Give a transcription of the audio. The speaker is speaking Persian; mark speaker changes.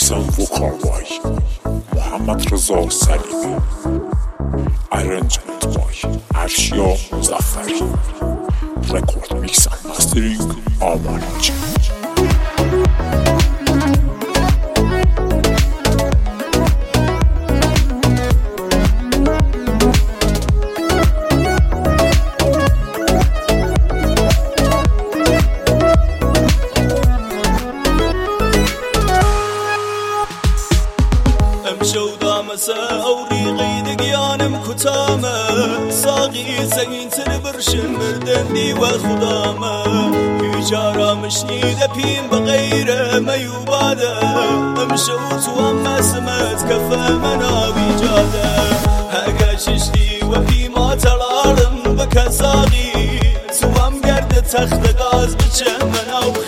Speaker 1: میسان وکاوای محمد رضا سلیمی ارنجمنت بای ارشیا مظفری رکورد میکس اند مسترینگ آمارچی
Speaker 2: أوريقي دقيانم كتامة ساقي زين تنبرشن مردندي وخدامة يجارة مشنيدة بين بغيره ما يبادة امشوت وما سمت كفى مناوي جادة هكا ششتي وفي ما ترارم بكا ساقي سوام قرد تخت غاز بچه مناو